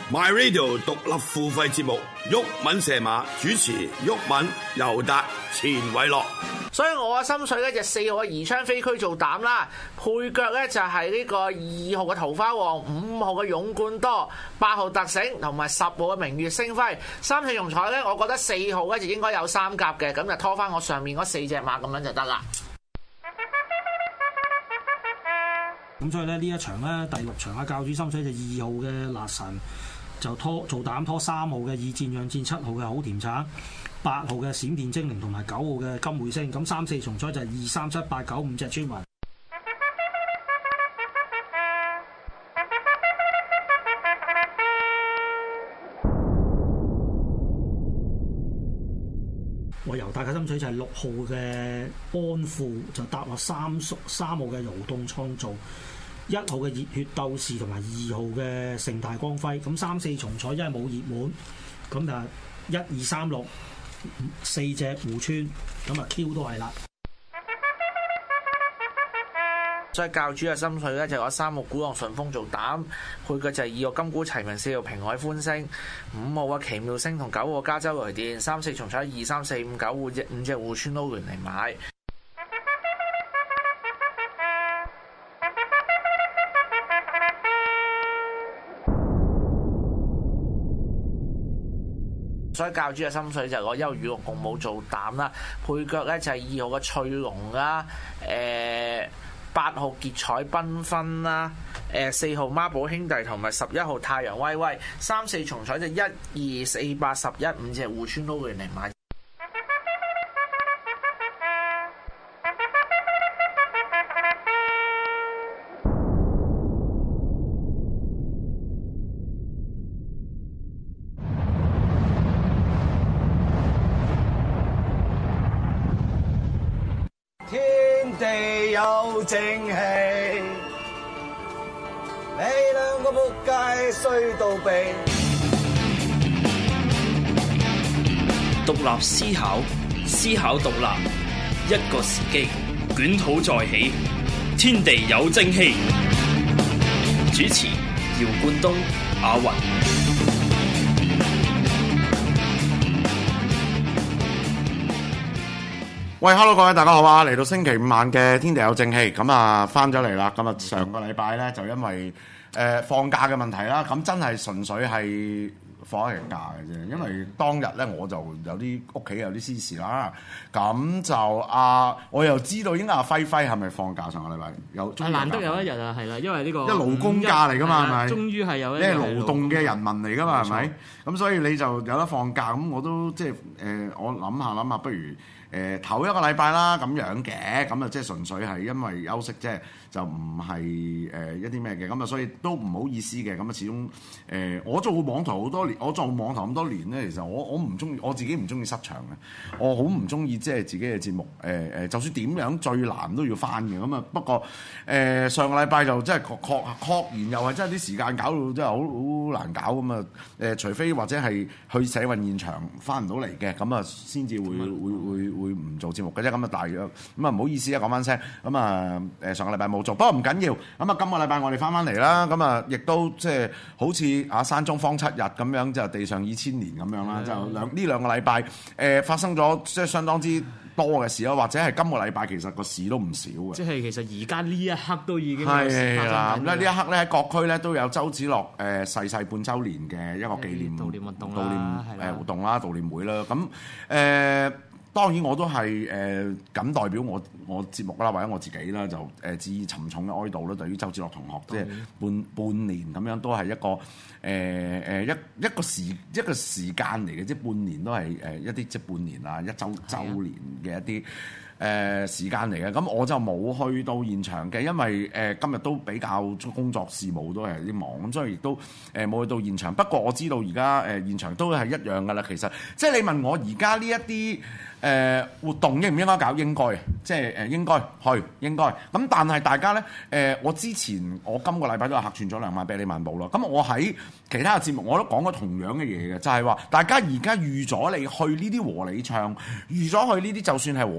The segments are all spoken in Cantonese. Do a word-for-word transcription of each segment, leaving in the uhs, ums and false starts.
My Radio 獨立付費節目，毓民射馬主持，毓民、尤達、錢偉樂。 所以我嘅心水咧就四號嘅宜昌飛區做膽啦，配腳咧就係呢個二號嘅桃花旺、五號嘅勇冠多、八號特醒同埋十號嘅明月星輝。三四重彩咧，我覺得四號咧就應該有三甲嘅，咁就拖翻我上面嗰四隻馬咁樣就得啦。 咁所以咧呢一場咧第六場啊，教主心水就二號嘅辣神就拖做膽拖三號嘅以戰養戰，七號嘅好甜橙，八號嘅閃電精靈同埋九號嘅金匯星。咁三四重彩就係二三七八九五隻村民。我由大家心水就係六號嘅安富，就搭落三三號嘅勞動創造，一號嘅熱血鬥士同埋二號嘅盛大光輝。咁三四重彩因為冇熱門，咁就一二三六四隻互村，咁啊 Q 都係啦。 所以教主嘅心水咧就攞三號古浪順風做膽，配腳就係二號金鼓齊鳴、四號平海歡星、五號嘅奇妙星同九號加州雷電。三四重彩二三四五九五隻五隻互村撈完嚟買。所以教主嘅心水就攞優與六共舞做膽啦，配腳咧就係二號嘅翠龍啦，誒、呃。八號結彩繽紛啦，誒四號孖寶兄弟同埋十一號太陽威威。三四重彩就一二四八十一五隻互村撈完嚟買。 天地有正氣，你兩個仆街衰到痹。 獨立思考，思考獨立，一個時機，捲土再起，天地有正氣。主持：姚冠東、阿雲。 喂 ，hello 各位大家好啊！嚟到星期五晚嘅天地有正氣，咁啊翻咗嚟啦。咁啊上個禮拜咧就因為誒、呃、放假嘅問題啦，咁真係純粹係放一日假嘅啫。因為當日咧我就有啲屋企有啲私事啦，咁就啊我又知道應該阿輝輝係咪放假上個禮拜有？ 係難得有一日啊，係啦，因為呢、呢個一勞工假嚟噶嘛，係咪？ 終於係有一日。 你係勞動嘅人民嚟噶嘛，係咪？咁所以你就有得放假，咁我都即係誒、呃，我諗下諗下，不如。誒頭、呃、一個禮拜啦咁樣嘅，咁啊即係純粹係因為休息啫，就唔係誒一啲咩嘅，咁啊所以都唔好意思嘅，咁啊始終誒、呃、我做網台好多年，我做網台咁多年咧，其實我我唔中意，我自己唔中意失場嘅，我好唔中意即係自己嘅節目，誒、呃、誒就算點樣最難都要翻嘅，咁啊不過誒、呃、上個禮拜就真係確確確然又係真係啲時間搞到真係好好難搞咁啊，誒、呃、除非或者係去社運現場翻唔到嚟嘅，咁啊先至會會會會。會唔做節目嘅啫，咁啊大約咁啊唔好意思啊講翻聲，咁啊誒上個禮拜冇做，不過唔緊要，咁啊今個禮拜我哋翻翻嚟啦，咁啊亦都即係好似啊山中方七日咁樣，就地上二千年咁樣啦，就兩呢兩個禮拜誒發生咗即係相當之多嘅事咯，或者係今個禮拜其實個市都唔少嘅， 即係其實而家呢一刻都已經係啦，咁咧呢一刻咧喺各區咧都有周梓樂誒逝世半週年嘅一個紀念悼念活動悼念誒活動啦，悼念會啦，咁誒。當然我都係誒咁代表我我節目啦，或者我自己啦，就誒致以沉重嘅哀悼啦。對於周梓樂同學，即係半半年咁樣，都係一個誒誒、呃、一一個時一個時間嚟嘅，即係半年都係誒一啲即係半年啊一週週年嘅一啲。誒、呃、時間嚟嘅，咁我就冇去到現場嘅，因為誒、呃、今日都比較工作事務都係有啲忙，咁所以亦都誒冇、呃、去到現場。不過我知道而家誒現場都係一樣㗎啦。其實即係你問我而家呢一啲誒活動應唔應該搞？應該，即係誒應該去應該。咁但係大家咧誒、呃，我之前我今個禮拜都有客串咗兩晚啤梨漫步咯。咁我喺其他嘅節目我都講過同樣嘅嘢嘅，就係、是、話大家而家預咗你去呢啲和你唱，預咗去呢啲就算係和你啦。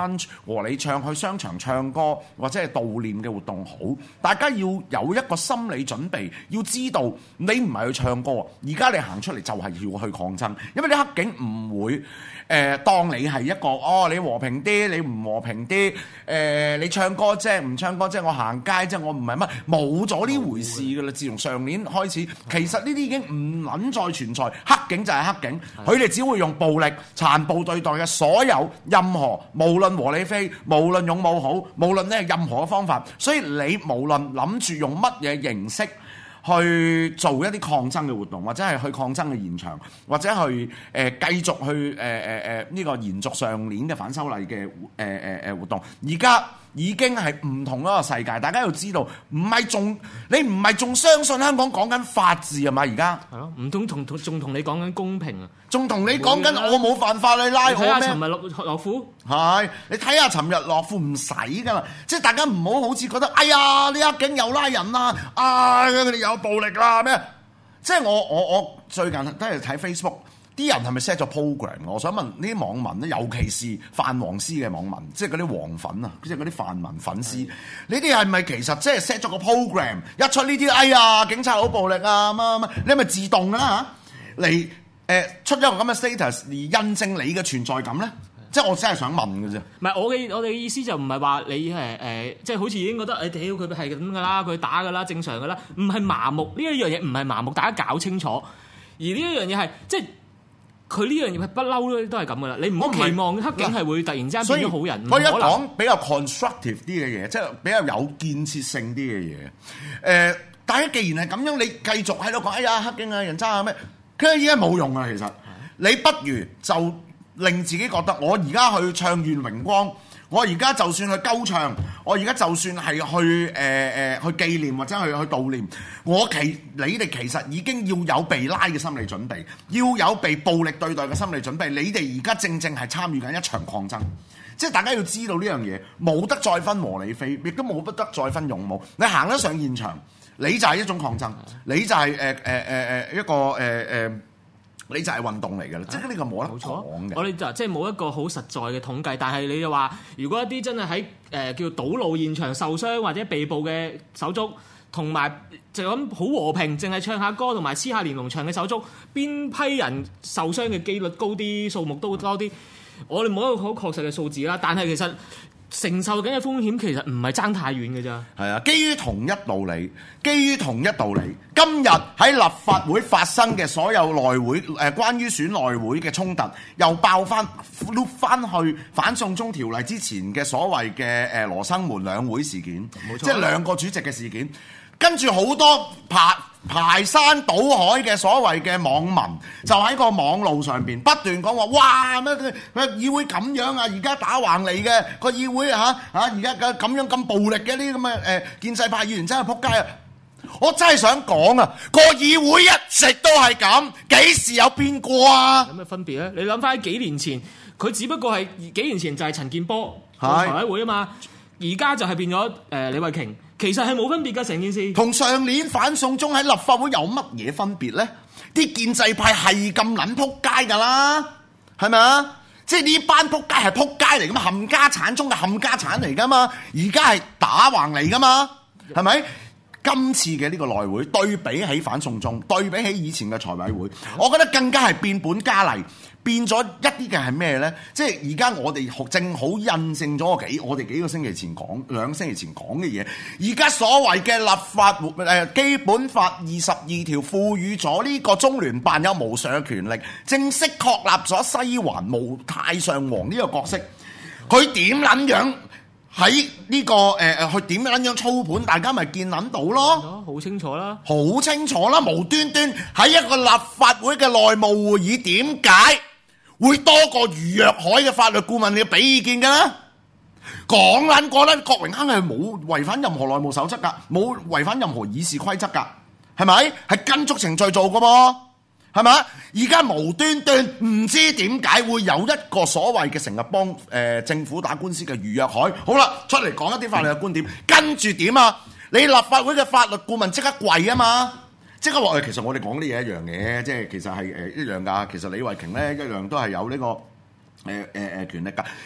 班和你唱去商場唱歌或者係悼念嘅活動好，大家要有一個心理準備，要知道你唔係去唱歌，而家你行出嚟就係要去抗爭，因為啲黑警唔會誒、呃、當你係一個哦，你和平啲，你唔和平啲，誒、呃、你唱歌啫，唔唱歌啫，我行街啫，我唔係乜，冇咗呢回事㗎啦。自從上年開始，其實呢啲已經唔撚再存在，黑警就係黑警，佢哋只會用暴力、殘暴對待嘅所有任何，無論和理非，無論勇武好，無論咧任何嘅方法，所以你無論諗住用乜嘢形式去做一啲抗爭嘅活動，或者係去抗爭嘅現場，或者去誒、呃、繼續去誒誒誒呢個延續上年嘅反修例嘅誒誒誒活動，而家已經係唔同一個世界。大家要知道，唔係仲你唔係仲相信香港講緊法治啊嘛？而家係咯，唔通同同仲同你講緊公平啊？ 仲同你講緊我冇犯法，你拉我咩？ 睇下尋日落落夫係，你睇下尋日落夫唔使噶啦，即係大家唔好好似覺得，哎呀，呢黑警又拉人啦，啊佢哋有暴力啦咩？即係我我我最近都係睇 Facebook，啲人係咪 set 咗 program？我想問呢啲網民咧，尤其是泛黃絲嘅網民，即係嗰啲黃粉啊，即係嗰啲泛民粉絲，你哋係咪其實即係 set 咗個 program？一出呢啲，哎呀，警察好暴力啊，乜乜，你係咪自動啦嚇嚟？誒出一個咁嘅 status 而印證你嘅存在感咧，即係我真係想問嘅啫。 唔係我嘅我哋嘅意思就唔係話你係誒、呃，即係好似已經覺得誒屌佢係咁噶啦，佢打噶啦，正常噶啦，唔係麻木呢一樣嘢，唔係麻木，大家搞清楚。而呢一樣嘢係即係佢呢樣嘢係不嬲都係咁噶啦。你唔好期望黑警係會突然之間變咗好人。 我一講比較 constructive 啲嘅嘢，即係比較有建設性啲嘅嘢。誒、呃，大家既然係咁樣，你繼續喺度講，哎呀黑警啊人渣啊咩？佢依家冇用啊！其實你不如就令自己覺得，我而家去唱願榮光，我而家就算去鳩唱，我而家就算係去誒誒、呃、去紀念或者去去悼念，我其你哋其實已經要有被拉嘅心理準備，要有被暴力對待嘅心理準備。你哋而家正正係參與緊一場抗爭，即係大家要知道呢樣嘢，冇得再分和理非，亦都冇得再分勇武。你行得上現場，你就係一種抗爭，你就係誒誒誒誒一個誒誒、呃，你就係運動嚟㗎啦，即係呢個冇得講嘅。 我哋就即係冇一個好實在嘅統計，但係你就話，如果一啲真係喺誒叫堵路現場受傷或者被捕嘅手足，同埋就咁好和平，淨係唱下歌同埋黐下連儂牆嘅手足，邊批人受傷嘅機率高啲，數目都多啲？我哋冇一個好確實嘅數字啦，但係其實承受緊嘅風險其實唔係爭太遠嘅咋。係啊，基於同一道理，基於同一道理，今日喺立法會發生嘅所有內會誒、呃，關於選內會嘅衝突，又爆翻碌翻去反送中條例之前嘅所謂嘅誒羅生門兩會事件，冇錯，即係兩個主席嘅事件。跟住好多排排山倒海嘅所謂嘅網民，就喺個網路上邊不斷講話，哇咩佢議會咁樣啊，而家打橫嚟嘅個議會啊嚇而家嘅咁樣咁暴力嘅呢啲咁嘅誒建制派議員真係撲街啊！我真係想講啊，個議會一直都係咁，幾時有變過啊？ 有咩分別咧？你諗翻幾年前，佢只不過係幾年前就係陳健波做財委會啊嘛，而家就係變咗誒、呃、李慧瓊。其實係冇分別㗎，成件事同上年反送中喺立法會有乜嘢分別呢？啲建制派係咁撚撲街㗎啦，係咪啊？即係呢班撲街係撲街嚟㗎嘛，冚家產中嘅冚家產嚟㗎嘛，而家係打橫嚟㗎嘛，係咪？今次嘅呢個內會對比起反送中，對比起以前嘅財委會，我覺得更加係變本加厲。變咗一啲嘅係咩呢？即係而家我哋正好印證咗幾我哋幾個星期前講兩個星期前講嘅嘢。而家所謂嘅立法誒基本法二十二條賦予咗呢個中聯辦有無上嘅權力，正式確立咗西環無太上皇呢個角色。佢點撚樣喺呢、這個誒誒去點撚樣操盤？大家咪見撚到咯， 好清楚啦， 好清楚啦！無端端喺一個立法會嘅內務會議，點解會多過余若海嘅法律顧問你要俾意見㗎啦？講撚過啦，郭榮鏗係冇違反任何內務守則㗎，冇違反任何議事規則㗎，係咪？係跟足程序做㗎噃，係咪？而家無端端唔知點解會有一個所謂嘅成日幫誒政府打官司嘅余若海，好啦，出嚟講一啲法律嘅觀點，跟住點啊？你立法會嘅法律顧問即刻跪啊嘛！即刻話誒，其實我哋講啲嘢一樣嘅，即係其實係誒一樣㗎。其實李慧瓊咧一樣都係有呢個誒誒誒權力㗎。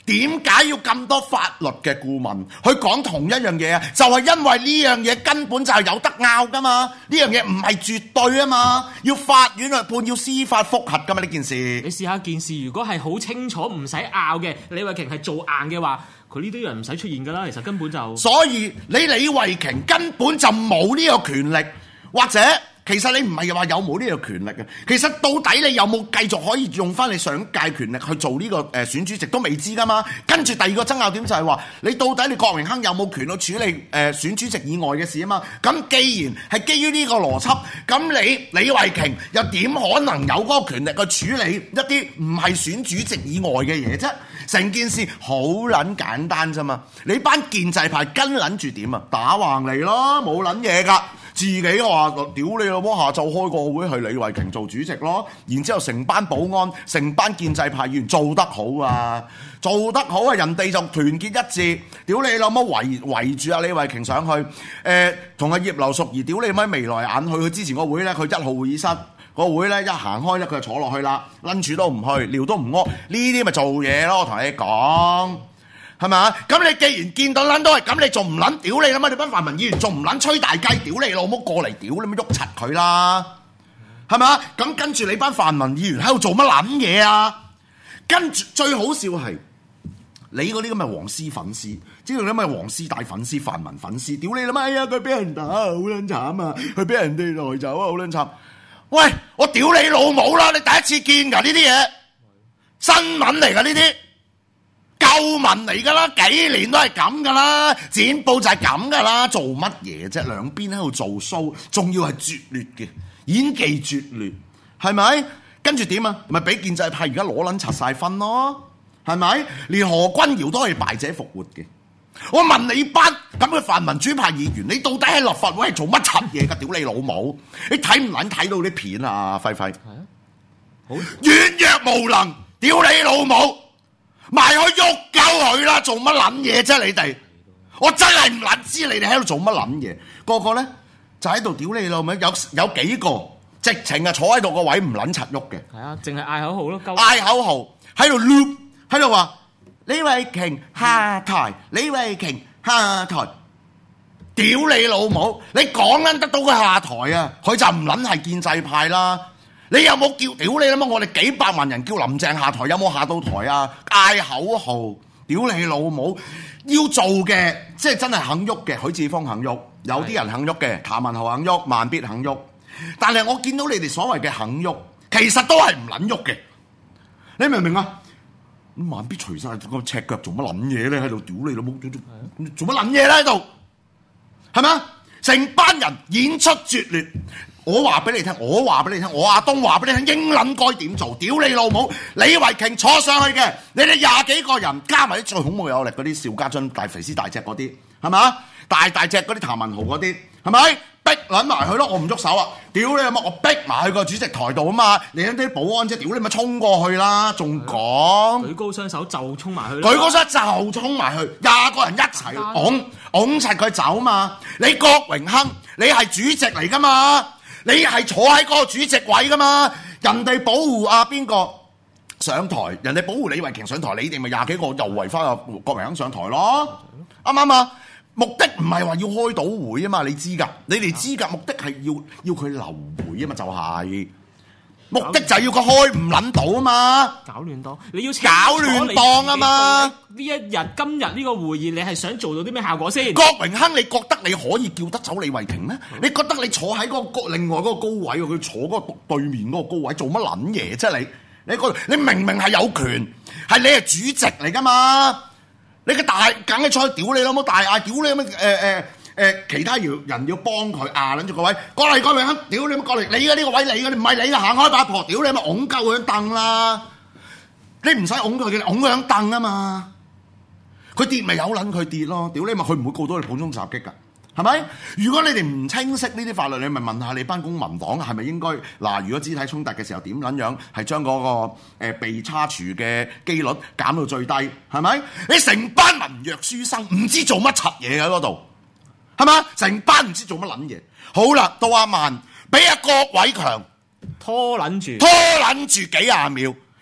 點解要咁多法律嘅顧問去講同一樣嘢啊？就係、是、因為呢樣嘢根本就係有得拗噶嘛，呢樣嘢唔係絕對啊嘛，要法院去判，要司法覆核噶嘛呢件事。 你試下件事，如果係好清楚唔使拗嘅，李慧瓊係做硬嘅話，佢呢啲人唔使出現噶啦，其實根本就。所以你李慧瓊根本就冇呢個權力，或者。其實你唔係話有冇呢個權力嘅，其實到底你有冇繼續可以用翻你上屆權力去做呢個誒選主席都未知噶嘛？跟住第二個爭拗點就係話，你到底你郭榮鏗有冇權去處理誒、呃、選主席以外嘅事啊嘛？咁既然係基於呢個邏輯，咁你李慧瓊又點可能有嗰個權力去處理一啲唔係選主席以外嘅嘢啫？成件事好撚簡單啫嘛！你班建制派跟撚住點啊？打橫嚟咯，冇撚嘢噶。自己話屌你老母，下晝開個會係李慧瓊做主席咯，然之後成班保安、成班建制派議員做得好啊，做得好啊，人哋就團結一致，屌你老母圍圍住阿李慧瓊上去，誒同阿葉劉淑儀屌你媽眉來眼去，佢之前個會咧，佢一號會議室個會咧一行開咧，佢就坐落去啦，lunch都唔去，尿都唔屙，呢啲咪做嘢咯，我同你講。係咪啊？咁你既然見到撚都係咁，你仲唔撚屌你啦嘛？你班泛民議員仲唔撚吹大雞屌你老母過嚟屌你咪喐柒佢啦？係咪啊？咁跟住你班泛民議員喺度做乜撚嘢啊？跟住最好笑係你嗰啲咁嘅黃絲粉絲，知道你咪黃絲大粉絲、泛民粉絲，屌你啦嘛！哎呀，佢俾人打好撚慘啊！佢俾人哋來走啊，好撚慘！喂，我屌你老母啦！你第一次見㗎呢啲嘢，新聞嚟㗎呢啲。舊聞嚟噶啦，幾年都係咁噶啦，剪報就係咁噶啦，做乜嘢啫？兩邊喺度做 show，仲要係拙劣嘅演技拙劣，係咪？跟住點啊？咪俾建制派而家攞撚拆晒分咯，係咪？連何君堯都係敗者復活嘅。我問你班咁嘅泛民主派議員，你到底喺立法會係做乜柒嘢噶？屌你老母！你睇唔撚睇到啲片啊？輝輝，係啊，好軟弱無能，屌你老母！埋去喐鳩佢啦，做乜撚嘢啫你哋？我真係唔撚知你哋喺度做乜撚嘢，個個咧就喺度屌你老味，有有幾個直情啊坐喺度個位唔撚柒喐嘅。係啊，淨係嗌口號咯，嗌口號喺度 loop， 喺度話李慧瓊下台，李慧瓊下台，屌你老母！你講撚得到佢下台啊，佢就唔撚係建制派啦。你有冇叫屌你啦嘛？我哋幾百萬人叫林鄭下台，有冇下到台啊？嗌口號，屌你老母！要做嘅即係真係肯喐嘅，許智峰肯喐，有啲人肯喐嘅，譚文豪肯喐，慢必肯喐。但係我見到你哋所謂嘅肯喐，其實都係唔撚喐嘅。你明唔明啊？慢必除晒個赤腳做乜撚嘢咧？喺度屌你老母，做乜撚嘢咧？喺度係咪啊？成班人演出拙劣。我話俾你聽，我話俾你聽，我阿東話俾你聽，英撚該點做？屌你老母！李慧瓊坐上去嘅，你哋廿幾個人加埋啲最孔武有力嗰啲邵家臻大肥屍大隻嗰啲，係咪？大大隻嗰啲譚文豪嗰啲，係咪？逼撚埋去咯，我唔喐手啊！屌你乜？我逼埋去個主席台度啊嘛！你啲保安啫，屌你咪衝過去啦！仲講舉高雙手就衝埋去， 舉高雙手就衝埋去，廿個人一齊擁擁齊佢走嘛！你郭榮鏗，你係主席嚟噶嘛？你係坐喺嗰個主席位噶嘛？人哋保護阿邊個上台，人哋保護李慧瓊上台，你哋咪廿幾個又圍翻阿郭榮鏗上台咯？啱唔啱啊？目的唔係話要開到會啊嘛，你知㗎？你哋知㗎？目的係要要佢留會啊嘛，就係、是、目的就係要佢開唔撚到啊嘛， 搞亂檔，你要搞亂檔啊嘛！ 呢一日今日呢個會議，你係想做到啲咩效果先？ 郭榮鏗，你覺得你可以叫得走李慧瓊咩？嗯、你覺得你坐喺嗰個另外嗰個高位，佢坐嗰個對面嗰個高位做乜撚嘢啫？你你覺得你明明係有權，係你係主席嚟㗎嘛？你個大梗係坐去屌你老母大嗌，屌你咁誒誒誒，其他要人要幫佢啊，撚住個位過嚟過嚟，屌你乜過嚟？你嘅呢個位你嘅，唔係你嘅，行開八婆，屌你咪擁鳩佢張凳啦！你唔使擁佢嘅，擁佢張凳啊嘛！佢跌咪有撚佢跌咯，屌你咪佢唔會告到你普通襲擊㗎，係咪？如果你哋唔清晰呢啲法律，你咪問下你班公民黨係咪應該嗱？如果肢體衝突嘅時候點撚樣係將嗰個、呃、被叉除嘅機率減到最低，係咪？你成班文弱書生唔知做乜柒嘢喺嗰度，係嘛？成班唔知做乜撚嘢。好啦，到阿曼俾阿郭偉強拖撚住， 拖撚住幾廿秒，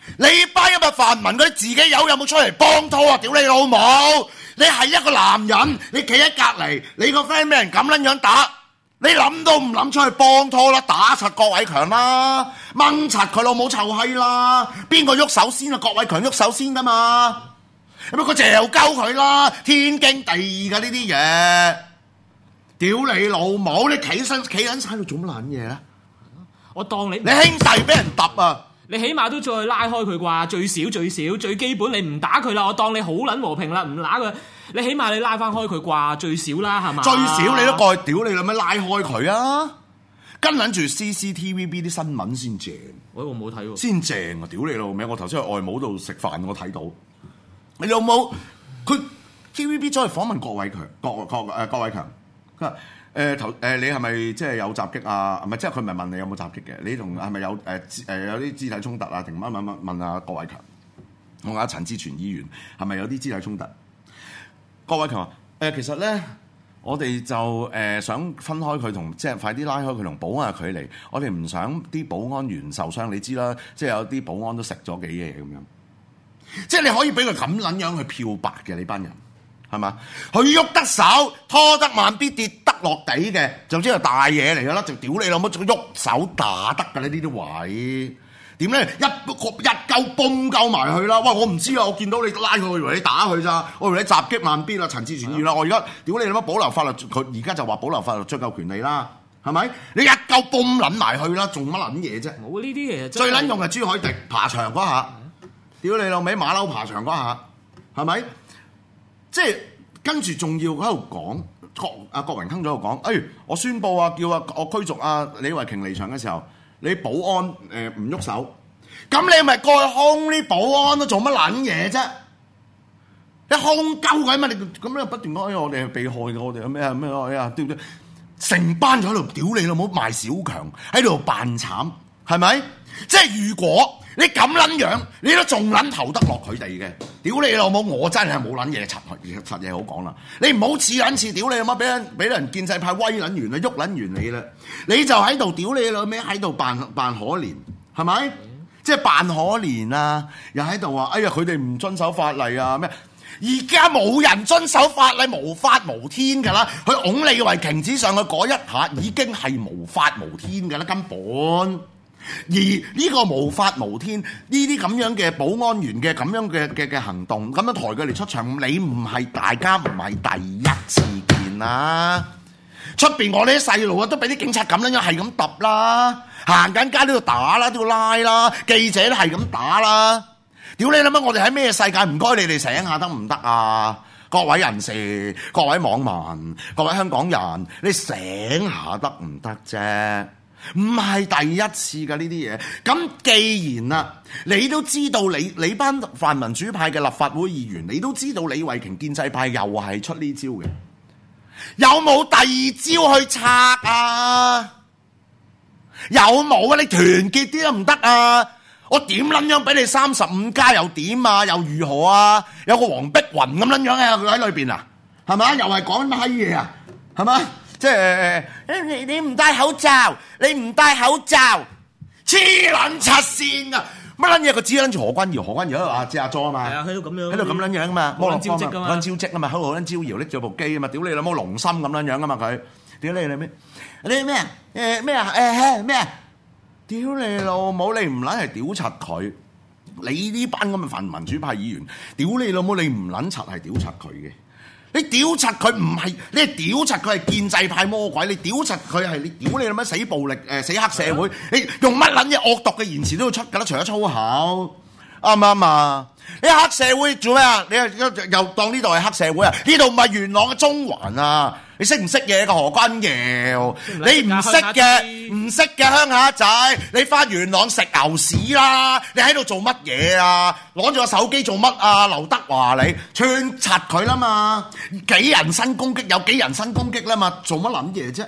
你班咁嘅泛民嗰啲自己友有冇出嚟幫拖啊？屌你老母！你係一個男人，你企喺隔離，你個 friend 俾人咁撚樣打，你諗都唔諗出去幫拖啦，打柒郭偉強啦，掹柒佢老母臭閪啦，邊個喐手先啊？郭偉強喐手先噶嘛，咁佢嚼鳩佢啦，天經地義噶呢啲嘢。屌你老母！你企身企緊喺度做乜撚嘢咧？ 我當你你兄弟俾人揼啊！ 你起碼都再拉開佢啩，最少最少最基本你唔打佢啦，我當你好撚和平啦，唔打佢，你起碼你拉翻開佢啩，最少啦係嘛？ 最少你都過去屌你啦咩？拉開佢啊！跟撚住 C C T V B 啲新聞先正， 喂我冇睇喎， 先正啊！屌你老味！我頭先去外母度食飯，我睇到你老母佢 T V B 再訪問郭偉強，郭郭誒郭偉強，佢話。誒頭誒你係咪即係有襲擊啊？唔係即係佢唔係問你有冇襲擊嘅？你同係咪有誒誒、呃、有啲肢體衝突啊？定乜乜乜問阿郭偉強？我話陳志全議員係咪有啲肢體衝突？郭偉強話誒、呃、其實咧，我哋就誒、呃、想分開佢同即係快啲拉開佢同保安嘅距離。我哋唔想啲保安員受傷，你知啦，即係有啲保安都食咗幾嘢咁樣。即係你可以俾佢咁撚樣去漂白嘅呢班人。係嘛？佢喐得手，拖得慢必跌得落地嘅，就知係大嘢嚟㗎啦！就屌你老母，仲喐手打得㗎咧？呢啲位點咧？一一嚿崩鳩埋去啦！喂，我唔知啊！我見到你拉佢，我以為你打佢咋？我以為你襲擊慢必啊！陳志全議員啦！我而家屌你老母，保留法律，佢而家就話保留法律追究權利啦，係咪？你一嚿崩撚埋去啦，做乜撚嘢啫？ 冇呢啲嘢， 最撚用係朱凱迪爬牆嗰下，屌你老味馬騮爬牆嗰下，係咪？即係跟住仲要喺度講，郭阿郭榮鏗喺度講，誒，我宣佈啊，叫啊我驅逐啊李慧瓊離場嘅時候，你保安誒唔喐手，咁你咪過去兇啲保安都做乜撚嘢啫？你兇鳩佢嘛？你咁樣不斷講，我哋係被害嘅，我哋係咩啊咩啊？屌屌，成班就喺度屌你老母賣小強，喺度扮慘，係咪？即係如果。你咁撚樣，你都仲撚投得落佢哋嘅？屌你老母！我真係冇撚嘢柒柒嘢好講啦！你唔好似撚似屌你老母，俾人俾人建制派威撚完啦，喐撚完你啦！你就喺度屌你老味，喺度扮扮可憐，係咪？嗯、即係扮可憐啊！又喺度話：哎呀，佢哋唔遵守法例啊咩？而家冇人遵守法例，無法無天㗎啦！佢拱李慧瓊指上去嗰一下，已經係無法無天㗎啦，根本。而呢個無法無天呢啲咁樣嘅保安員嘅咁樣嘅嘅嘅行動，咁樣抬佢嚟出場，你唔係大家唔係第一次見啦。出邊我哋啲細路啊，都俾啲警察咁樣樣係咁揼啦，行緊街都要打啦，都要拉啦，記者都係咁打啦。屌你諗乜？我哋喺咩世界？唔該你哋醒下得唔得啊？各位人士、各位網民、各位香港人，你醒下得唔得啫？唔係第一次㗎呢啲嘢，咁既然啊，你都知道你你班泛民主派嘅立法會議員，你都知道李慧瓊建制派又係出呢招嘅，有冇第二招去拆啊？有冇啊？你團結啲都唔得啊！我點撚樣俾你三十五加又點啊？又如何啊？有個黃碧雲咁撚樣喺喺裏邊啊？係咪？又係講乜閪嘢啊？係咪？即係你你唔戴口罩，你唔戴口罩，黐撚柒線啊！乜撚嘢？佢指撚住何君堯，何君堯喺度啊，借阿莊啊嘛， 係啊，喺度咁樣， 喺度咁撚樣啊嘛， 冇撚招積噶嘛， 冇撚招積啊嘛，喺度撚招搖拎住部機啊嘛，屌你老母龍心咁撚樣啊嘛佢，屌你你咩？你咩啊？誒咩啊？誒咩啊？屌你老母！你唔撚係屌柒佢，你呢班咁嘅泛民主派議員，屌你老母！你唔撚柒係屌柒佢嘅。你屌柒佢唔係，你係屌柒佢係建制派魔鬼，你屌柒佢係你屌你諗乜死暴力誒、呃、死黑社會，你用乜撚嘢惡毒嘅言辭都要出㗎啦，除咗粗口，啱唔啱啊？你黑社會做咩啊？你又又當呢度係黑社會啊？呢度唔係元朗嘅中環啊！你識唔識嘢㗎何君堯？你唔識嘅，唔識嘅鄉下仔，你返元朗食牛屎啦！你喺度做乜嘢啊？攞住個手機做乜啊？劉德華你穿柒佢啦嘛！幾人身攻擊有幾人身攻擊啦嘛？做乜撚嘢啫？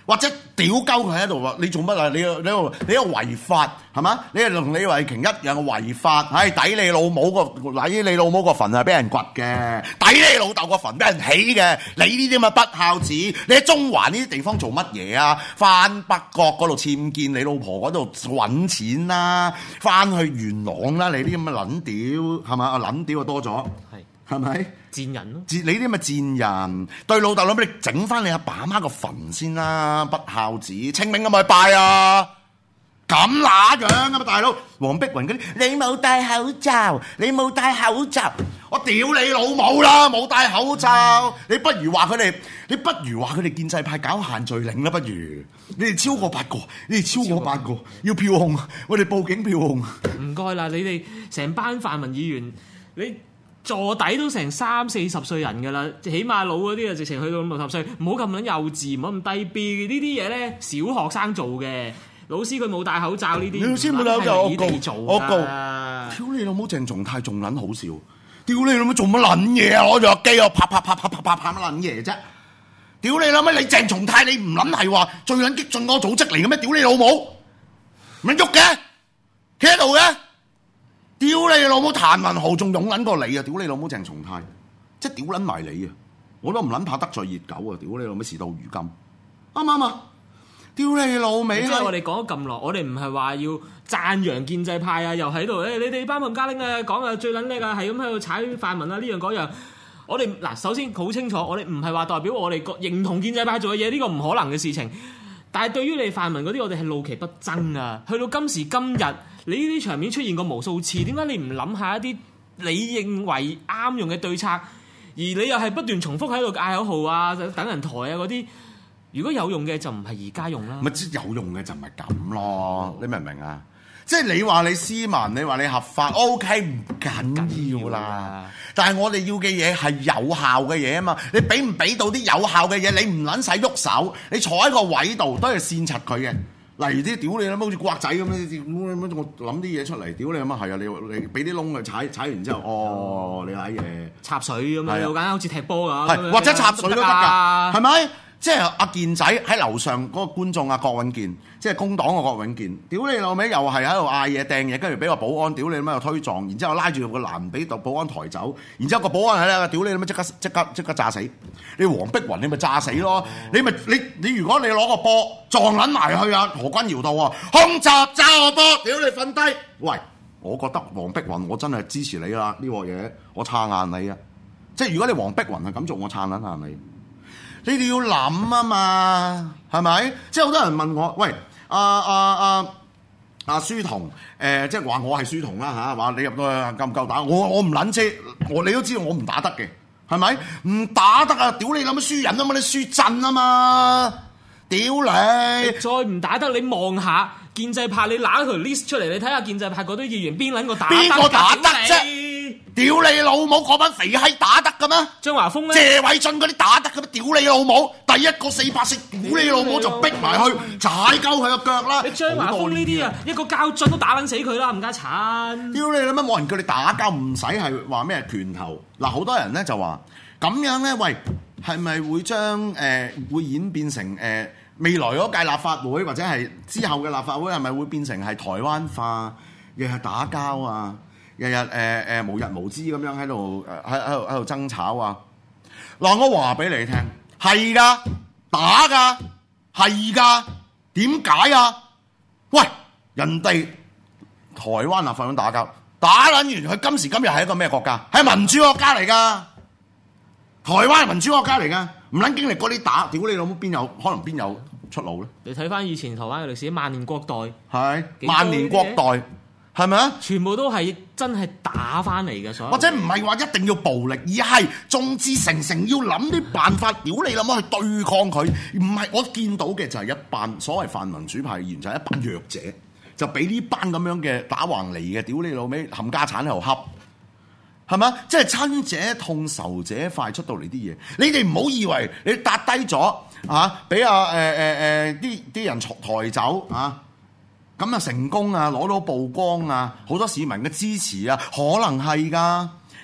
或者屌鳩佢喺度話你做乜啊？你你你你個違法係嘛？你係同李慧瓊一樣嘅違法，係抵你老母個抵你老母個墳係俾人掘嘅，抵你老豆個墳俾人起嘅。你呢啲咁嘅不孝子，你喺中環呢啲地方做乜嘢啊？翻北角嗰度僭建你老婆嗰度揾錢啦，翻去元朗啦，你啲咁嘅撚屌係嘛？啊撚屌就多咗，係係咪？ 賤人咯！ 你啲咁嘅賤人，對老豆老母你整翻你阿爸阿媽個墳先啦，不孝子，清明咁咪拜啊！咁乸樣啊嘛，大佬！黃碧雲嗰啲，你冇戴口罩，你冇戴口罩，我屌你老母啦！冇戴口罩，你不如話佢哋，你不如話佢哋建制派搞限聚令啦，不如你哋超過八個，你哋超過八個要票控，我哋報警票控。 唔該啦，你哋成班泛民議員，你。坐底都成三四十歲人㗎啦，起碼老嗰啲啊，直情去到五六十歲，唔好咁撚幼稚，唔好咁低 B。呢啲嘢咧，小學生做嘅，老師佢冇戴口罩呢啲， 你老師冇戴口罩，我告做我告，屌你老母鄭松泰仲撚好笑，屌你老母做乜撚嘢啊？攞住個機啊，啪啪啪啪啪啪啪乜撚嘢啫？屌你老母，你鄭松泰你唔撚係話最撚激進嗰個組織嚟嘅咩？屌你老母，唔撚喐嘅，企喺度嘅。屌你老母譚文豪仲勇撚過你啊！屌你老母鄭松泰，即係屌撚埋你啊！我都唔撚怕得罪熱狗啊！屌你老母事到如今，啱唔啱啊？屌你老味！ 即係我哋講咗咁耐，我哋唔係話要讚揚建制派啊，又喺度誒你哋班冚家拎啊講啊最撚叻啊，係咁喺度踩泛民啊呢樣嗰樣。我哋嗱首先好清楚，我哋唔係話代表我哋認同建制派做嘅嘢，呢個唔可能嘅事情。但係對於你泛民嗰啲，我哋係怒其不爭啊！去到今時今日，你呢啲場面出現過無數次，點解你唔諗下一啲你認為啱用嘅對策，而你又係不斷重複喺度嗌口號啊、等人抬啊嗰啲？如果有用嘅就唔係而家用啦。咪即有用嘅就唔係咁咯，你明唔明啊？即係你話你斯文，你話你合法 ，OK 唔緊要啦。但係我哋要嘅嘢係有效嘅嘢啊嘛。你俾唔俾到啲有效嘅嘢？你唔撚使喐手，你坐喺個位度都係煽柒佢嘅。例如啲屌你啦，好似古惑仔咁樣，我諗啲嘢出嚟，屌你咁啊，係啊，你你俾啲窿佢踩，踩完之後，哦，你睇嘢插水咁樣，好簡單，好似踢波咁， 係或者插水都得㗎，係咪？即係阿健仔喺樓上嗰個觀眾啊，郭永健，即係工黨嘅郭永健，屌你老味又係喺度嗌嘢掟嘢，跟住俾個保安屌你咁樣又推撞，然之後拉住個欄俾度保安抬走，然之後個保安喺度屌你咁樣即刻即刻即刻炸死，你黃碧雲你咪炸死咯，你咪你你如果你攞個波撞撚埋去啊何君堯度啊，空襲炸個波，屌你瞓低，喂，我覺得黃碧雲我真係支持你啦呢個嘢，我撐硬你啊，即係如果你黃碧雲係咁做，我撐撚硬你。你哋要諗啊嘛，係咪？即係好多人問我，喂，阿阿阿阿書童，誒、呃，即係話我係書童啦嚇，話、啊、你入到去夠唔夠打？我我唔撚知，我你都知道我唔打得嘅，係咪？唔打得啊！屌你諗乜輸人啊嘛，你輸陣啊嘛，屌你！ 你再唔打得，你望下建制派，你攞條 list 出嚟，你睇下建制派嗰啲議員邊撚個打得？ 邊個打得啫？屌你老母！嗰班肥閪打得嘅咩？ 張華峰咧， 謝偉俊嗰啲打得嘅咩？屌你老母！第一個四百四，屌你老母就逼埋去踩鳩佢個腳啦！ 你張華峰呢啲啊，一個膠樽都打撚死佢啦，唔加鏟！ 屌你老母！冇人叫你打交，唔使係話咩拳頭。嗱，好多人咧就話咁樣咧，喂，係咪會將誒、呃、會演變成誒、呃、未來嗰屆立法會或者係之後嘅立法會係咪會變成係台灣化，日日打交啊？日日誒誒無日無之咁樣喺度誒喺喺度喺度爭吵啊！嗱，我話俾你聽，係㗎，打㗎，係㗎，點解啊？喂，人哋台灣立法會打交，打撚完佢今時今日係一個咩國家？係民主國家嚟㗎，台灣係民主國家嚟㗎，唔撚經歷嗰啲打，屌你老母邊有可能邊有出路咧？ 你睇翻以前台灣嘅歷史，萬年國代係萬年國代。係咪啊？全部都係真係打翻嚟嘅，所以或者唔係話一定要暴力，而係眾志成城要諗啲辦法，屌你諗去對抗佢。唔係我見到嘅就係一班所謂泛民主派議員，就係一班弱者，就俾呢班咁樣嘅打橫嚟嘅，屌你老味冚家產喺度恰，係咪？即係親者痛仇者快出到嚟啲嘢，你哋唔好以為你搭低咗啊，俾啊誒誒誒啲啲人抬走啊！咁啊成功啊，攞到曝光啊，好多市民嘅支持啊，可能係㗎。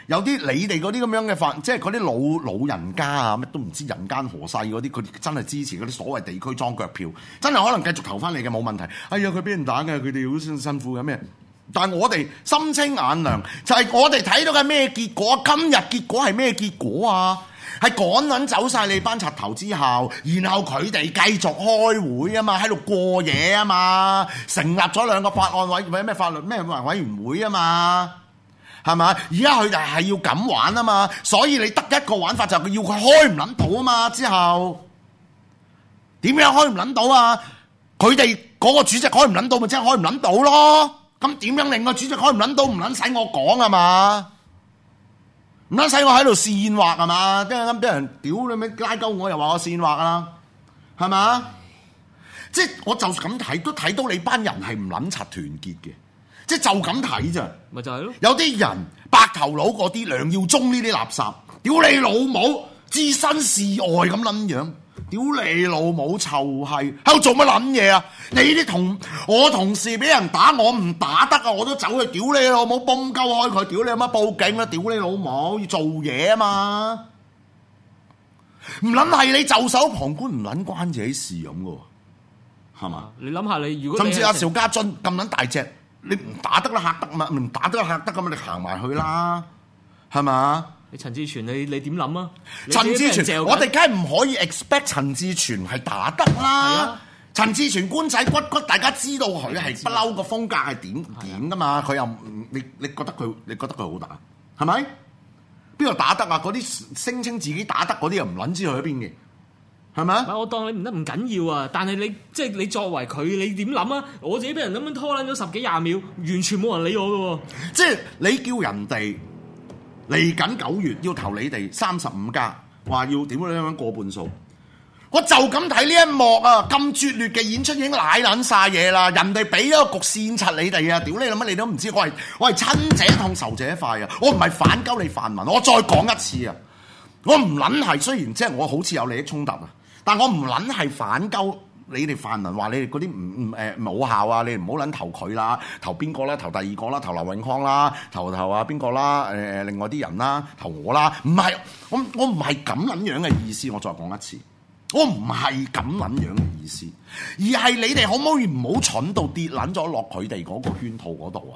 有啲你哋嗰啲咁樣嘅法，即係嗰啲老老人家啊，乜都唔知人間何世嗰啲，佢哋真係支持嗰啲所謂地區裝腳票，真係可能繼續投翻嚟嘅冇問題。哎呀，佢俾人打嘅，佢哋好辛苦嘅咩？但係我哋心清眼亮，就係、是、我哋睇到嘅咩結果？今日結果係咩結果啊？係趕撚走晒你班賊頭之後，然後佢哋繼續開會啊嘛，喺度過夜啊嘛，成立咗兩個法案委或者咩法律咩委員會啊嘛，係嘛？而家佢哋係要咁玩啊嘛，所以你得一個玩法就係要佢開唔撚到啊嘛。之後點樣開唔撚到啊？佢哋嗰個主席開唔撚到，咪即係開唔撚到咯。咁點樣令個主席開唔撚到？唔撚使我講啊嘛，唔撚使我喺度煽惑係嘛？跟住咁俾人屌你咪拉鳩我，又話我煽惑啦，係嘛？即係我就咁睇都睇到你班人係唔撚柒團結嘅，即係就咁睇咋， 咪就係咯。有啲人白頭佬嗰啲梁耀忠呢啲垃圾，屌你老母，置身事外咁撚樣。屌你老母臭閪，喺度做乜撚嘢啊？你啲同我同事俾人打，我唔打得啊，我都走去屌你老母，崩鳩開佢，屌你媽報警啦！屌你老母，要做嘢啊嘛！唔撚係你袖手旁觀，唔撚關自己事咁嘅喎，係嘛？ 你諗下你如果甚至阿邵家臻咁撚大隻，你唔打得啦嚇得嘛？唔打得啦嚇得咁嘛？你行埋去啦，係嘛？ 你陳志全，你你點諗啊？ 陳志全，我哋梗係唔可以 expect 陳志全係打得啦。陳志全官仔骨骨，大家知道佢係不嬲個風格係點點噶嘛？佢又你你覺得佢你覺得佢好打係咪？邊度打得啊？嗰啲聲稱自己打得嗰啲又唔撚知佢喺邊嘅係咪？ 我當你唔得唔緊要啊！但係你即係你作為佢，你點諗啊？我自己俾人咁樣拖撚咗十幾廿秒，完全冇人理我嘅喎。 即係你叫人哋。嚟緊九月要投你哋三十五家，話要點樣樣過半數，我就咁睇呢一幕啊！咁拙劣嘅演出已經舐撚晒嘢啦，人哋俾咗個局線柒你哋啊！屌你諗乜你都唔知，我係我係親者痛仇者快啊！我唔係反鳩你泛民，我再講一次啊！我唔撚係，雖然即係我好似有利益衝突啊，但我唔撚係反鳩。你哋泛民話你哋嗰啲唔唔誒冇效啊！你唔好撚投佢啦，投邊個啦？投第二個啦，投劉永康啦，投投啊邊個啦？誒、呃、另外啲人啦，投我啦，唔係我我唔係咁撚樣嘅意思，我再講一次，我唔係咁撚樣嘅意思，而係你哋可唔可以唔好蠢到跌撚咗落佢哋嗰個圈套嗰度啊？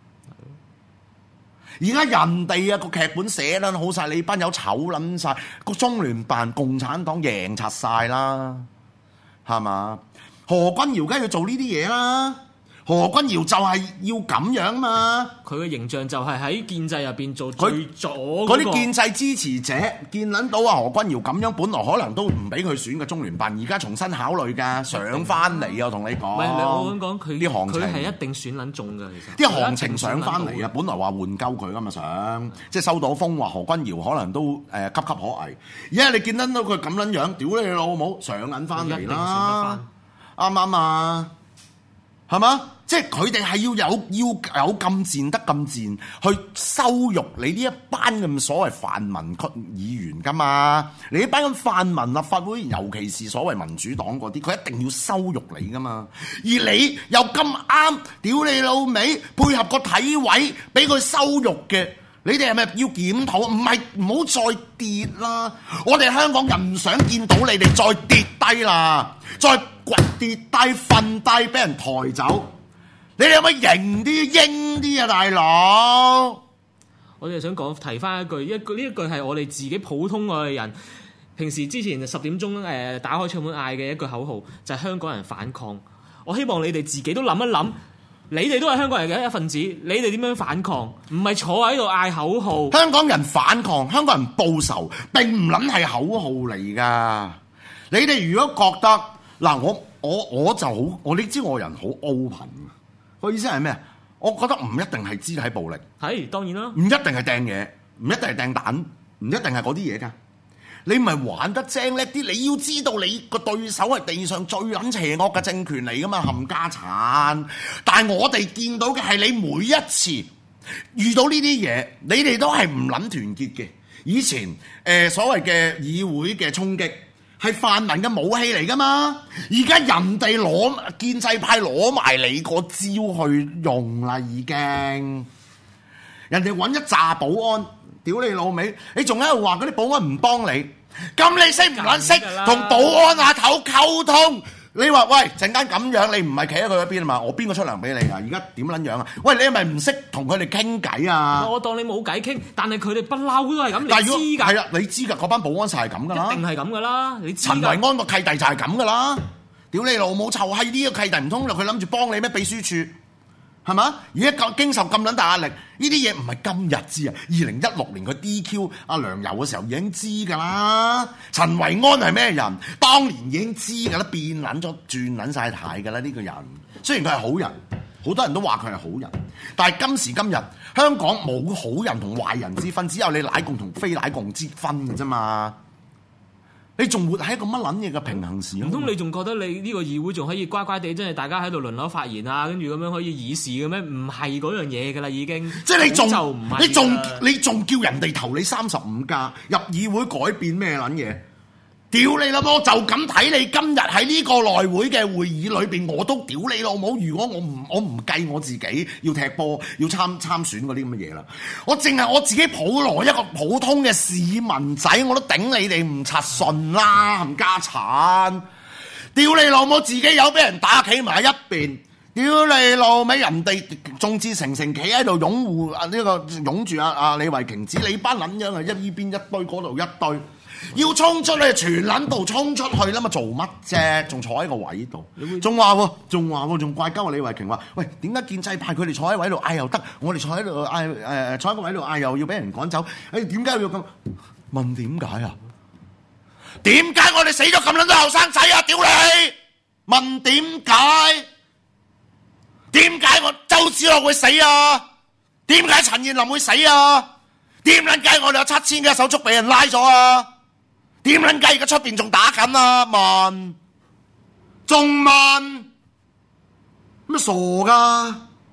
而家人哋啊個劇本寫撚好晒，你班友醜撚晒，個中聯辦共產黨贏柒晒啦！係嘛？何君堯梗係要做呢啲嘢啦！何君堯就係要咁樣嘛！ 佢嘅形象就係喺建制入邊做最左嗰啲建制支持者，見撚到啊何君堯咁樣，本來可能都唔俾佢選嘅中聯辦，而家重新考慮㗎，上翻嚟啊！我同你講， 唔係你我咁講，佢啲行情佢係一定選撚中㗎，其實啲行情上翻嚟啊！本來話換鳩佢㗎嘛，想即係收到風話何君堯可能都誒、呃、岌岌可危，而家你見得到佢咁撚樣，屌你老母上緊翻嚟啦！啱唔啱啊？係嘛？即係佢哋係要有要有咁賤得咁賤去羞辱你呢一班咁所謂泛民區議員㗎嘛？你呢班咁泛民立法會，尤其是所謂民主黨嗰啲，佢一定要羞辱你㗎嘛？而你又咁啱，屌你老味，配合個體位俾佢羞辱嘅，你哋係咪要檢討？唔係唔好再跌啦！我哋香港人唔想見到你哋再跌低啦，再掘跌低、瞓低，俾人抬走。你哋有冇型啲、英啲啊，大佬？ 我哋想講提翻一句，一句呢一句係我哋自己普通嘅人，平時之前十點鐘誒打開唱片嗌嘅一句口號，就係、是、香港人反抗。我希望你哋自己都諗一諗，你哋都係香港人嘅一份子，你哋點樣反抗？唔係坐喺度嗌口號。 香港人反抗，香港人報仇，並唔撚係口號嚟㗎。你哋如果覺得嗱，我我我就好，我你知我人好 open。個意思係咩？我覺得唔一定係肢體暴力， 係當然啦， 唔一定係掟嘢，唔一定係掟蛋，唔一定係嗰啲嘢㗎。你唔係玩得精叻啲，你要知道你個對手係地上最撚邪惡嘅政權嚟㗎嘛，冚家產。但係我哋見到嘅係你每一次遇到呢啲嘢，你哋都係唔撚團結嘅。以前誒、呃、所謂嘅議會嘅衝擊，係泛民嘅武器嚟㗎嘛，而家人哋攞建制派攞埋你個招去用啦，已經人哋揾一紮保安屌你老味，你仲喺度話嗰啲保安唔幫你，咁你識唔撚識同保安阿頭溝通？你話喂陣間咁樣，你唔係企喺佢嗰邊啊嘛？我邊個出糧俾你啊？而家點撚樣啊？喂，你係咪唔識同佢哋傾偈啊？ 我當你冇偈傾，但係佢哋不嬲都係咁， 但你知㗎？ 係啊，你知㗎，嗰班保安就係咁㗎啦， 一定係咁㗎啦，你知㗎。 陳維安個契弟就係咁㗎啦，屌你老母臭閪！呢個契弟唔通佢諗住幫你咩？秘書處係嘛？而家咁經受咁撚大壓力，呢啲嘢唔係今日知啊！二零一六年佢 D Q 阿梁游嘅時候已經知㗎啦。陳維安係咩人？當年已經知㗎啦，變撚咗轉撚晒態㗎啦呢個人。雖然佢係好人，好多人都話佢係好人，但係今時今日香港冇好人同壞人之分，只有你奶共同非奶共之分嘅啫嘛。你仲活喺一個乜撚嘢嘅平衡時空？ 唔通你仲覺得你呢個議會仲可以乖乖地，真係大家喺度輪流發言啊，跟住咁樣可以議事嘅咩？唔係嗰樣嘢㗎啦，已經。 即係你仲就唔係， 你仲你仲叫人哋投你三十五加入議會改變咩撚嘢？屌你老母！就咁睇你今日喺呢個內會嘅會議裏邊，我都屌你老母！如果我唔我唔計我自己要踢波要參參選嗰啲咁嘅嘢啦，我淨係我自己普羅一個普通嘅市民仔，我都頂你哋唔柒順啦，冚家產！屌你老母！自己有俾人打企埋一邊，屌你老味！人哋眾志成城企喺度擁護啊呢個擁住啊啊李慧瓊子，你班撚樣啊一依邊一堆嗰度一堆。要衝出去，全撚度衝出去啦嘛！做乜啫？仲坐喺個位度，仲話喎，仲話喎，仲怪鳩李慧瓊話：喂，點解建制派佢哋坐喺位度嗌又得，我哋坐喺度嗌誒坐喺個位度嗌又要俾人趕走？誒點解要咁？問點解啊？點解我哋死咗咁撚多後生仔啊？屌你！問點解？點解我周梓樂會死啊？點解陳彥霖會死啊？點撚解我哋有七千嘅手足俾人拉咗啊？點撚解而家出邊仲打緊啊？問，仲問，咩傻噶？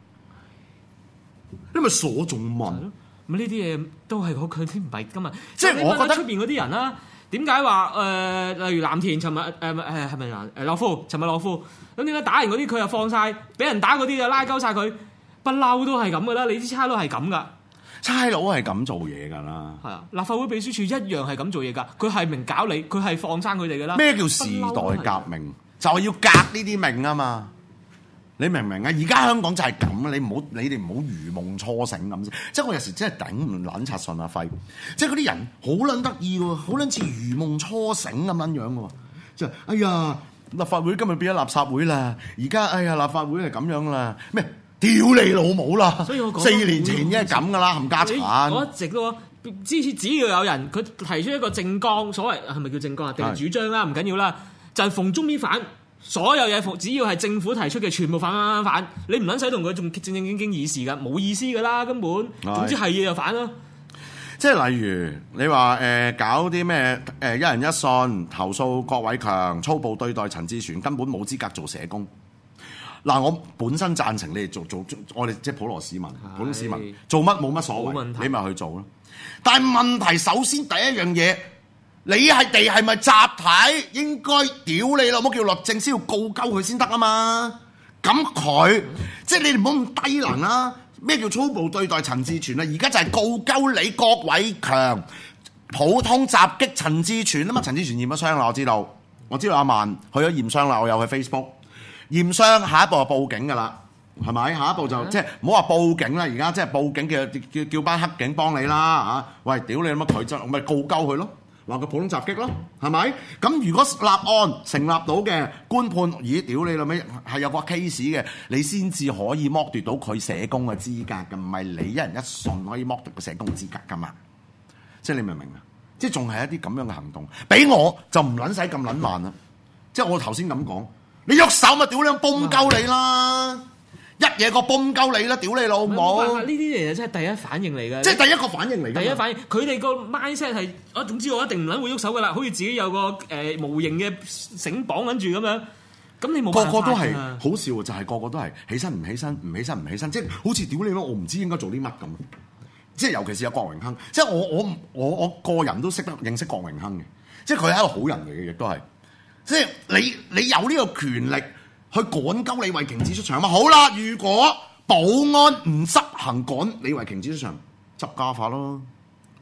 你咪傻仲問？ 咁呢啲嘢都係嗰句，啲唔係今日。 即係我覺得出邊嗰啲人啦，點解話誒？例如藍田尋日誒誒係咪藍誒樂富？尋日樂富咁點解打完嗰啲佢又放晒，俾人打嗰啲就拉鳩晒佢？不嬲都係咁噶啦，你啲差佬係咁噶。 差佬係咁做嘢㗎啦，係啊！立法會秘書處一樣係咁做嘢㗎，佢係明搞你，佢係放生佢哋㗎啦。 咩叫時代革命？就係要革呢啲命啊嘛！你明唔明啊？而家香港就係咁啊！你唔好，你哋唔好如夢初醒咁。即係我有時真係頂唔撚柒順阿輝，即係嗰啲人好撚得意喎，好撚似如夢初醒咁撚樣喎。即係哎呀，立法會今日變咗垃圾會啦！而家哎呀，立法會係咁樣啦，咩？屌你老母啦！ 所以我講四年前已經係咁噶啦，冚家產。 我一直都支持，只要有人佢提出一個政綱，所謂係咪叫政綱啊？定係主張啦？唔緊要啦，就係逢中必反，所有嘢只要係政府提出嘅，全部反反反反。你唔撚使同佢仲正正經經議事噶，冇意思噶啦，根本。總之係嘢就反咯。 即係例如你話誒、呃、搞啲咩誒一人一信投訴郭偉強粗暴對待陳志全，根本冇資格做社工。嗱，我本身贊成你哋做做，做我哋即係普羅市民，普通市民做乜冇乜所謂，你咪去做咯。但係問題首先第一樣嘢，你係地係咪集體應該屌你老母叫律政司要告鳩佢先得啊嘛？咁佢即係你哋唔好咁低能啦。咩叫粗暴對待陳志全啊？而家就係告鳩你郭偉強普通襲擊陳志全啊嘛。陳志全驗咗傷啦，我知道，我知道阿曼去咗驗傷啦，我有去 Facebook。驗傷，下一步就報警㗎啦，係咪？下一步就、嗯、即係唔好話報警啦，而家即係報警叫叫叫班黑警幫你啦嚇！喂，屌你乜佢就咪告鳩佢咯，話佢普通襲擊咯，係咪？咁如果立案成立到嘅官判，咦？屌你老味係有個 case 嘅，你先至可以剝奪到佢社工嘅資格㗎，唔係你一人一信可以剝奪個社工資格㗎嘛？即係你明唔明啊？即係仲係一啲咁樣嘅行動，俾我就唔撚使咁撚慢啦。即係我頭先咁講。你喐手咪屌你，崩鳩你啦！一嘢個崩鳩你啦，屌你老母！ 呢啲嘢真係第一反應嚟嘅， 即係第一個反應嚟嘅。 第一反應，佢哋個 mindset 係，我總之我一定唔撚會喐手噶啦，好似自己有個誒、呃、無形嘅繩綁緊住咁樣。咁你冇辦法個個都係好笑，就係、是、個個都係起身唔起身，唔起身唔起身，即係好似屌你咯！我唔知應該做啲乜咁。即係尤其是有郭榮鏗，即係我我我我個人都識得認識郭榮鏗嘅，即係佢係一個好人嚟嘅，亦都係。即係你你有呢個權力去趕鳩李慧瓊子出場嘛？好啦，如果保安唔執行趕李慧瓊子出場，執家法咯，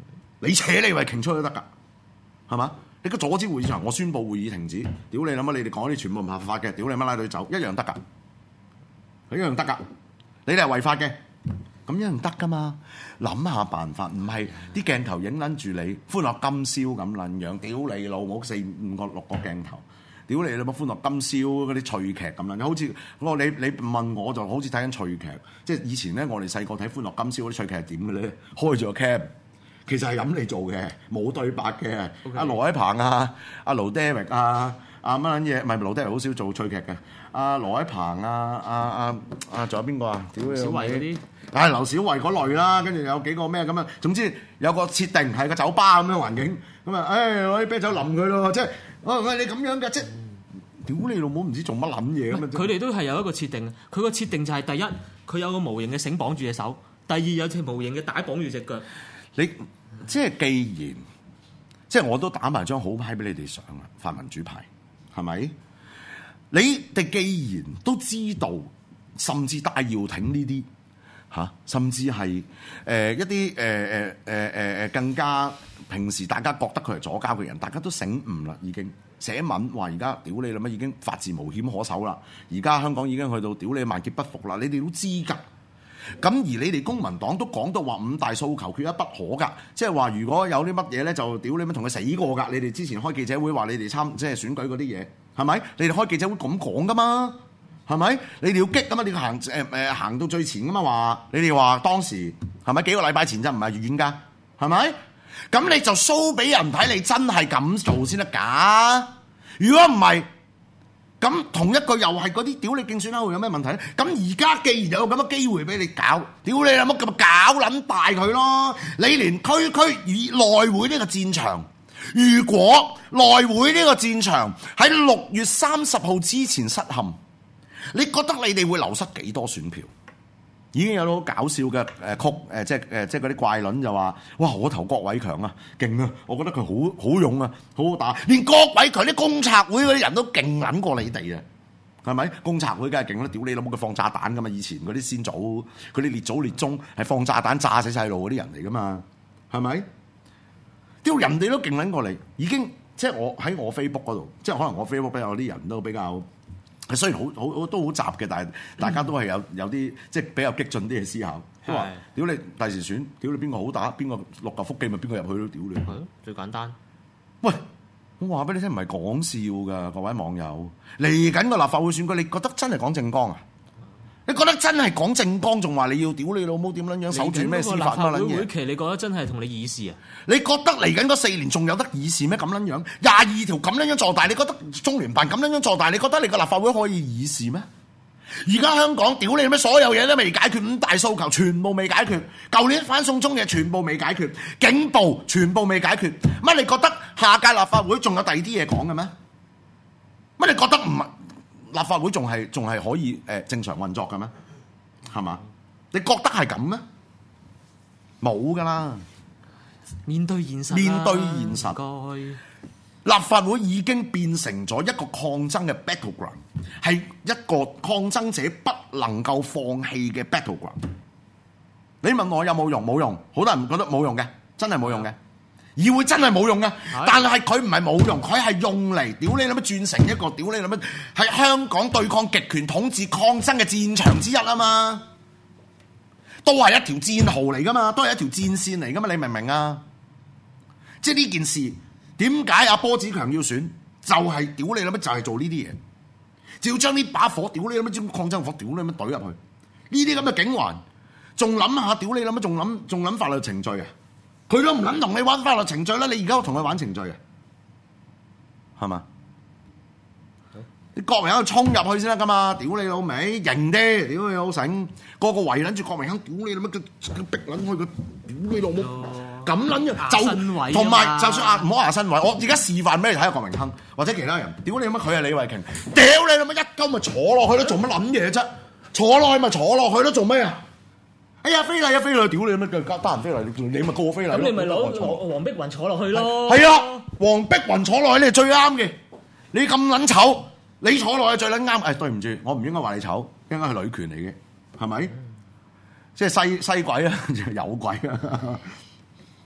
你扯李慧瓊出去都得㗎，係嘛？你個阻止會議場，我宣佈會議停止。屌你諗乜？你哋講啲全部唔合法嘅，屌你乜拉佢走，一樣得㗎，一樣得㗎。你哋係違法嘅，咁一樣得㗎嘛？諗下辦法，唔係啲鏡頭影撚住你歡樂今宵咁撚樣，屌你老母四五個六個鏡頭，屌你老母歡樂今宵嗰啲趣劇咁樣，好似我你你問我就好似睇緊趣劇，即係以前咧我哋細個睇歡樂今宵嗰啲趣劇係點嘅咧？開住個 cam。其實係咁嚟做嘅，冇對白嘅。阿 Okay. 羅偉鵬啊，阿盧 Derek 啊，阿乜撚嘢？唔係盧 Derek 好少做趣劇嘅。阿羅偉鵬啊，阿阿阿仲有邊個啊？屌你！小慧嗰啲，係劉小慧嗰類啦。跟住有幾個咩咁啊？總之有個設定係個酒吧咁樣環境，咁啊，誒攞啲啤酒淋佢咯，即係哦喂你咁樣嘅，即係屌你老母唔知做乜撚嘢咁啊！ 佢哋都係有一個設定，佢個設定就係第一，佢有個無形嘅繩綁住隻手；第二有隻無形嘅帶綁住隻腳。你即係既然，即係我都打埋張好牌俾你哋上啊，泛民主派係咪？你哋既然都知道，甚至戴耀廷呢啲嚇，甚至係誒、呃、一啲誒誒誒誒誒更加平時大家覺得佢係左膠嘅人，大家都醒悟啦，已經寫文話而家屌你啦乜，已經法治無險可守啦，而家香港已經去到屌你萬劫不復啦，你哋都知㗎。咁而你哋公民黨都講到話五大訴求缺一不可㗎，即係話如果有啲乜嘢咧，就屌你乜同佢死過㗎。你哋之前開記者會話你哋參即係選舉嗰啲嘢，係咪？你哋開記者會咁講㗎嘛？係咪？你哋要激㗎嘛？你要行誒誒行到最前㗎嘛？話你哋話當時係咪幾個禮拜前啫？唔係遠㗎，係咪？咁你就 show 俾人睇，你真係咁做先得㗎。如果唔係，咁同一個又係嗰啲屌你競選口號有咩問題咧？咁而家既然有咁嘅機會俾你搞，屌你有乜咁搞撚大佢咯？你連區區以內會呢個戰場，如果內會呢個戰場喺六月三十號之前失陷，你覺得你哋會流失幾多選票？已經有好搞笑嘅誒曲誒，即係誒即係嗰啲怪論就話：哇！我投郭偉強啊，勁啊！我覺得佢好好勇啊，好好打。連郭偉強啲公察會嗰啲人都勁撚過你哋啊，係咪？公察會梗係勁啦！屌你老母，佢放炸彈噶嘛！以前嗰啲先祖，佢啲列祖列宗係放炸彈炸死細路嗰啲人嚟噶嘛，係咪？屌人哋都勁撚過你，已經即係我喺我 Facebook 嗰度，即係可能我 Facebook 有啲人都比較。雖然好好都好雜嘅，但係大家都係有有啲即係比較激進啲嘅思考。都話屌你第時選，屌你邊個好打，邊個六嚿腹肌咪邊個入去都屌你。係咯， 最簡單。 喂，我話俾你聽，唔係講笑㗎，各位網友。嚟緊個立法會選舉，你覺得真係講政綱啊？你覺得真係講政綱，仲話你要屌你老母點撚樣守住咩司法乜撚嘢？ 會期你覺得真係同你議事啊？ 你覺得嚟緊嗰四年仲有得議事咩？咁撚樣廿二條咁撚樣坐大，你覺得中聯辦咁撚樣坐大，你覺得你個立法會可以議事咩？而家香港屌你咩？所有嘢都未解決，五大訴求全部未解決，舊年反送中嘅全部未解決，警暴全部未解決，乜你覺得下屆立法會仲有第二啲嘢講嘅咩？乜你覺得唔係？立法會仲係仲係可以誒、呃、正常運作嘅咩？係嘛？你覺得係咁咩？冇噶啦！ 面對現實， 面對現實，立法會已經變成咗一個抗爭嘅 battleground， 係一個抗爭者不能夠放棄嘅 battleground。你問我有冇用？冇用，好多人覺得冇用嘅，真係冇用嘅。議會真係冇用嘅，但係佢唔係冇用，佢係用嚟屌你諗乜轉成一個屌你諗乜係香港對抗極權統治抗爭嘅戰場之一啊嘛，都係一條戰壕嚟噶嘛，都係一條戰線嚟噶嘛，你明唔明啊？即係呢件事點解阿波子強要選，就係、是、屌你諗乜就係做呢啲嘢，就要將呢把火屌你諗乜將抗爭火屌你諗乜懟入去，呢啲咁嘅警環，仲諗下屌你諗乜，仲諗仲諗法律程序啊？佢都唔撚同你玩法律程序啦，你而家同佢玩程序啊？係嘛？你郭榮鏗衝入去先得噶嘛？屌你老味，型啲，屌你老醒，個個圍撚住郭榮鏗，屌你老乜佢逼撚開佢，屌你老母，咁撚樣就同埋就算啊，唔好話身位，我而家示範俾你睇下郭榮鏗或者其他人，屌你老乜佢係李慧瓊，屌你老乜一鳩咪坐落去都做乜撚嘢啫？坐落去咪坐落去都做咩啊？哎呀，非禮啊，非禮！屌你乜嘅，得閒非禮，你你咪過非禮。 咁你咪攞黃碧雲坐落去咯。 係啊，黃碧雲坐落去你係最啱嘅。你咁撚醜，你坐落去最撚啱。誒、哎，對唔住，我唔應該話你醜，應該係女權嚟嘅，係咪？嗯、即係西西鬼啊，有鬼啊！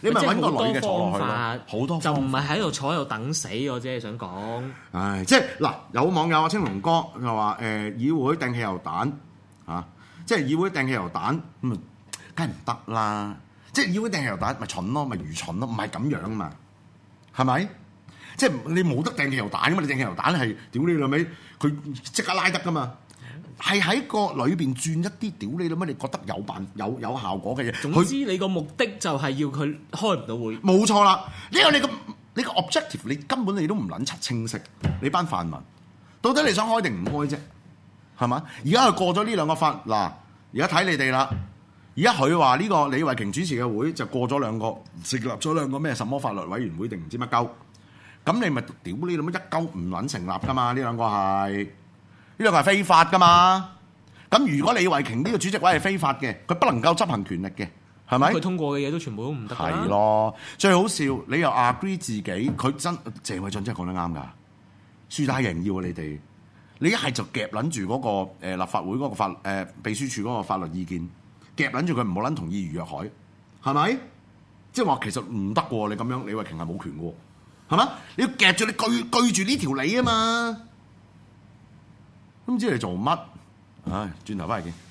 你咪揾個女嘅坐落去咯，好多就唔係喺度坐喺度等死，我只係想講。 唉，即係嗱，有網友啊，青龍哥又話誒議會掟汽油彈嚇，即係議會掟汽油彈咁啊，梗係唔得啦！即係議會掟汽油彈咪蠢咯，咪愚蠢咯，唔係咁樣啊嘛，係咪？即係你冇得掟汽油彈噶嘛，你掟汽油彈係屌你老味，佢即刻拉得噶嘛。係喺個裏邊轉一啲屌你老乜，你覺得有辦有有效果嘅嘢。 總之你個目的就係要佢開唔到會。 冇錯啦，因為你個你個 objective 你根本你都唔撚柒清晰，你班泛民到底你想開定唔開啫？係嘛？而家佢過咗呢兩個法嗱，而家睇你哋啦。而家佢話呢個李慧瓊主持嘅會就過咗兩個成立咗兩個咩什麼法律委員會定唔知乜鳩，咁你咪屌你老乜一鳩唔撚成立噶嘛？呢兩個係。呢兩個係非法噶嘛？咁如果李慧瓊呢個主席位係非法嘅，佢不能夠執行權力嘅，係咪？ 佢通過嘅嘢都全部都唔得。 係咯，最好笑你又 agree 自己，佢真謝偉俊真係講得啱㗎，輸打贏要啊！你哋，你一係就夾撚住嗰個、呃、立法會嗰個法誒、呃、秘書處嗰個法律意見，夾撚住佢唔好撚同意余若海，係咪？即係話其實唔得喎，你咁樣李慧瓊係冇權嘅喎，係嘛？你要夾住你據據住呢條理啊嘛！都唔知你做乜？唉，轉頭翻嚟見。